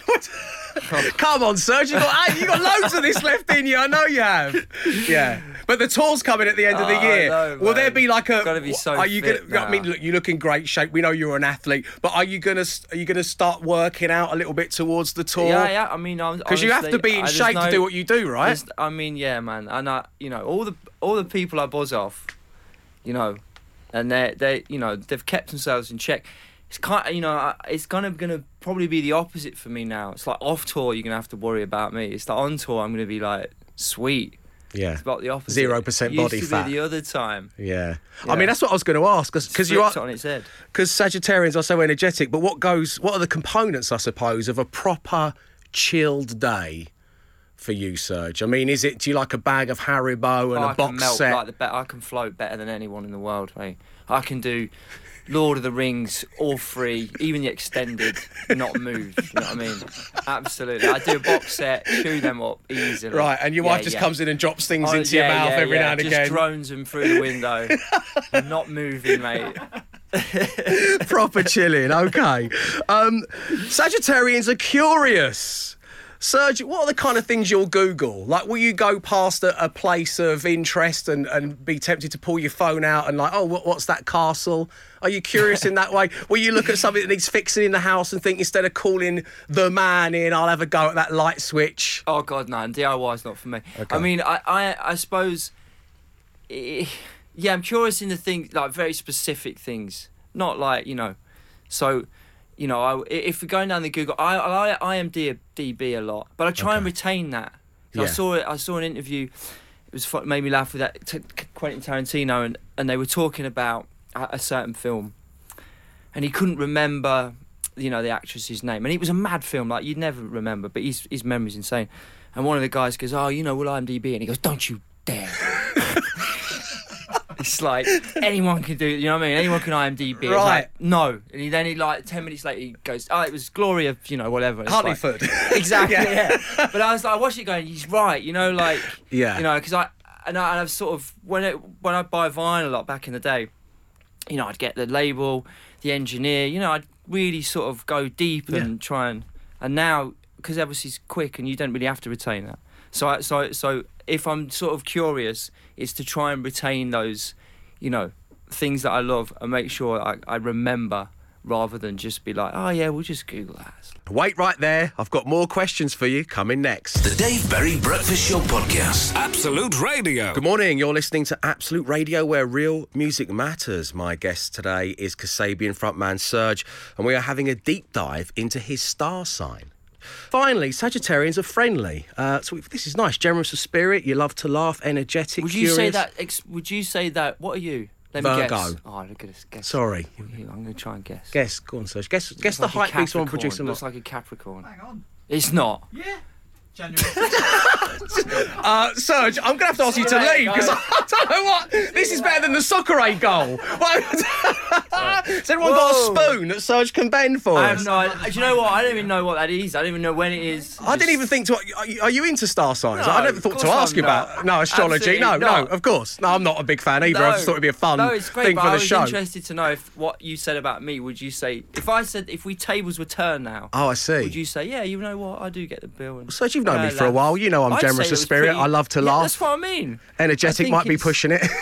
come on, Serge. You got loads of this left in you. I know you have. Yeah, but the tour's coming at the end of the year. No, will there be like a? Gotta be so are you fit gonna? I mean, look, you look in great shape. We know you're an athlete, but are you gonna start working out a little bit towards the tour? Yeah. I mean, because you have to be in shape to do what you do, right? I mean, yeah, man. And all the people I buzz off, and they they've kept themselves in check. It's it's gonna probably be the opposite for me now. It's like off tour, you're gonna have to worry about me. It's like on tour, I'm gonna be like sweet. Yeah, it's about the opposite. 0% body fat. Be the other time. Yeah. I mean that's what I was going to ask because you are on its head. Because Sagittarians are so energetic. But what are the components, I suppose, of a proper chilled day for you, Serge? I mean, do you like a bag of Haribo and a box set? I can float better than anyone in the world, mate. I can do Lord of the Rings, all three, even the extended, not move. You know what I mean? Absolutely. I do a box set, chew them up easily. Right, and your wife just comes in and drops things into your mouth every now and again. Just drones them through the window. Not moving, mate. Proper chilling, okay. Sagittarians are curious. Serge, what are the kind of things you'll Google? Like, will you go past a place of interest and be tempted to pull your phone out and like, oh, what's that castle? Are you curious in that way? Will you look at something that needs fixing in the house and think instead of calling the man in, I'll have a go at that light switch? Oh, God, no. DIY's not for me. Okay. I mean, I suppose... Yeah, I'm curious in the things, like very specific things. Not like, So... if we're going down the Google, I IMDb a lot, but I try and retain that. Yeah. I saw an interview. It made me laugh with that Quentin Tarantino, and they were talking about a certain film, and he couldn't remember, the actress's name, and it was a mad film, like you'd never remember, but his memory's insane. And one of the guys goes, "Oh, will IMDb?" And he goes, "Don't you dare." It's like anyone can do it, you know what I mean? Anyone can IMDb. Right. Like, no. And then he 10 minutes later he goes, "Oh, it was Gloria, whatever." Hartleyford. Like, exactly, yeah. But I was like, I watched it going, he's right, Yeah. Because I've sort of when I buy vinyl a lot back in the day, I'd get the label, the engineer, I'd really sort of go deep and try and now because obviously it's quick and you don't really have to retain that. So if I'm sort of curious, it's to try and retain those, things that I love and make sure I remember rather than just be like, oh yeah, we'll just Google that. Wait right there. I've got more questions for you coming next. The Dave Berry Breakfast Show Podcast. Absolute Radio. Good morning. You're listening to Absolute Radio, where real music matters. My guest today is Kasabian frontman Serge, and we are having a deep dive into his star sign. Finally, Sagittarians are friendly. So this is nice. Generous of spirit. You love to laugh. Energetic. Would you curious. say that? What are you? Let me Virgo. guess. Oh, look at this. Guess. Sorry. I'm going to try and guess. Guess. Go on, Serge. Guess the hype beast one producer. Looks like a Capricorn. Hang on. It's not. Yeah. January. Serge, I'm going to have to ask you to leave because I don't know what. This is better than the soccer aid goal. Has anyone got a spoon that Serge can bend for us? I have no idea. Do you know what? I don't even know what that is. I don't even know when it is. I didn't even think to. Are you into star signs? No, I never thought to ask you about. No, astrology. No, of course. No, I'm not a big fan either. I just thought it'd be a fun thing for the show. I was interested to know if what you said about me. Would you say if we tables were turned now? Oh, I see. Would you say, yeah, you know what? I do get the bill. Well, Serge, you've known me for a while. You know I'm generous of spirit. I love to laugh. That's what I mean. Energetic might be pushing it.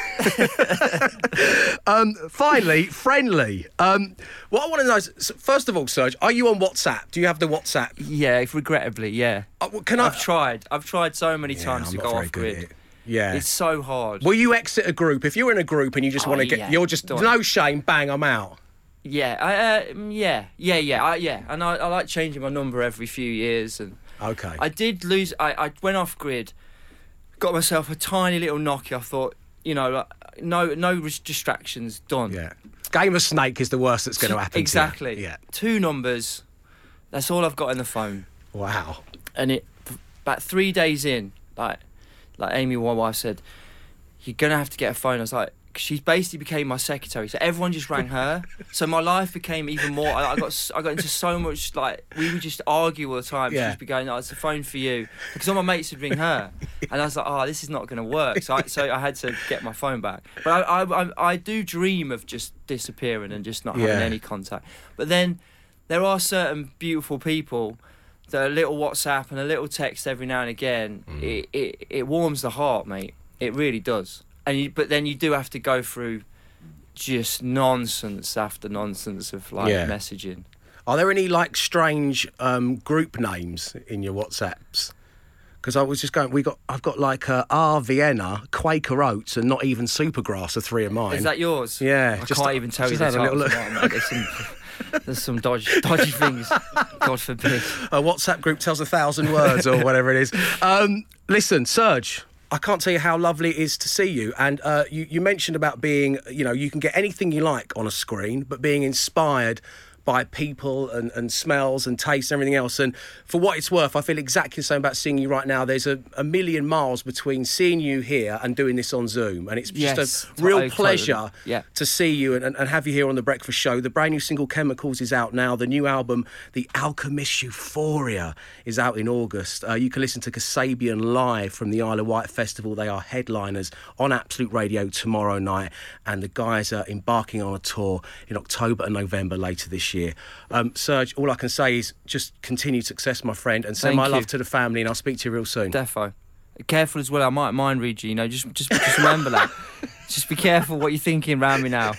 Finally, friendly. What I want to know is, first of all, Serge, are you on WhatsApp? Do you have the WhatsApp? Yeah, regrettably, yeah. I've tried so many times to go off grid. Yeah. It's so hard. Will you exit a group? If you're in a group and you just want to get... You're just... No shame, bang, I'm out. Yeah, yeah. And I like changing my number every few years. And okay. I did lose... I went off grid, got myself a tiny little Nokia. I thought, no distractions, done. Yeah. Game of Snake is the worst that's going to happen. Exactly. To you. Yeah. 2 numbers. That's all I've got in the phone. Wow. And about 3 days in, like Amy, my wife, said, "You're gonna have to get a phone." I was like, she basically became my secretary, so everyone just rang her. So my life became even more. I got into so much, like, we would just argue all the time. Yeah. She'd be going, "Oh, it's a phone for you," because all my mates would ring her, and I was like, "Oh, this is not going to work." So I had to get my phone back. But I do dream of just disappearing and just not having any contact. But then there are certain beautiful people that a little WhatsApp and a little text every now and again, it warms the heart, mate. It really does. But then you do have to go through just nonsense after nonsense of messaging. Are there any strange group names in your WhatsApps? Because I was just going, I've got R Vienna, Quaker Oats, and Not Even Supergrass are 3 of mine. Is that yours? Yeah. I can't even tell you the types. There's some dodgy things. God forbid. A WhatsApp group tells 1,000 words or whatever it is. Listen, Serge, I can't tell you how lovely it is to see you. And you mentioned about being, you can get anything you like on a screen, but being inspired by people and smells and tastes and everything else. And for what it's worth, I feel exactly the same about seeing you right now. There's a million miles between seeing you here and doing this on Zoom. And it's just a real pleasure to see you and have you here on The Breakfast Show. The brand new single Chemicals is out now. The new album, The Alchemist Euphoria, is out in August. You can listen to Kasabian live from the Isle of Wight Festival. They are headliners on Absolute Radio tomorrow night. And the guys are embarking on a tour in October and November later this year. Serge, all I can say is just continued success, my friend, and send my love to the family, and I'll speak to you real soon. Defo. Careful as well, I might mind read you, just remember that. Just be careful what you're thinking around me now.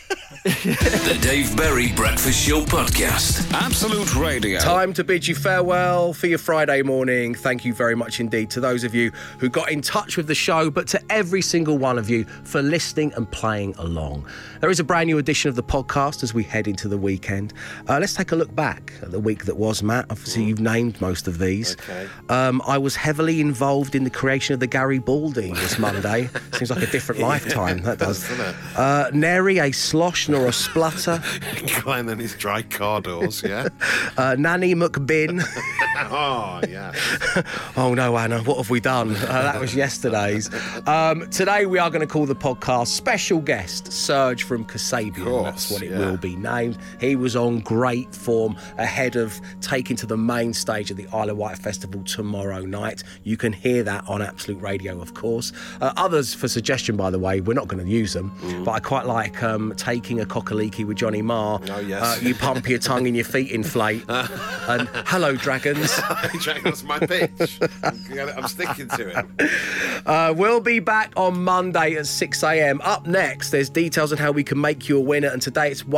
The Dave Berry Breakfast Show Podcast. Absolute Radio. Time to bid you farewell for your Friday morning. Thank you very much indeed to those of you who got in touch with the show, but to every single one of you for listening and playing along. There is a brand new edition of the podcast as we head into the weekend. Let's take a look back at the week that was, Matt. Obviously, you've named most of these. Okay. I was heavily involved in the creation of the Gary Balding this Monday. Seems like a different lifetime, that does. Nary a slosh nor a splutter. Glenn and his dry car doors, yeah. Nanny McBin. Oh, yeah. Oh, no, Anna, what have we done? That was yesterday's. Today we are going to call the podcast special guest Serge from Kasabian. That's what it will be named. He was on great form ahead of taking to the main stage at the Isle of Wight Festival tomorrow night. You can hear that on Absolute Radio, of course. Others for suggestion, by the way, we're not going to use them, but I quite like taking a cockaleeky with Johnny Marr. Oh, yes. You pump your tongue and your feet inflate. And hello, dragons. That's my pitch. I'm sticking to it. We'll be back on Monday at 6 a.m. Up next, there's details on how we can make you a winner, and today it's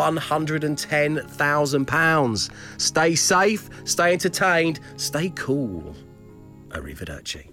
£110,000. Stay safe, stay entertained, stay cool. Arrivederci.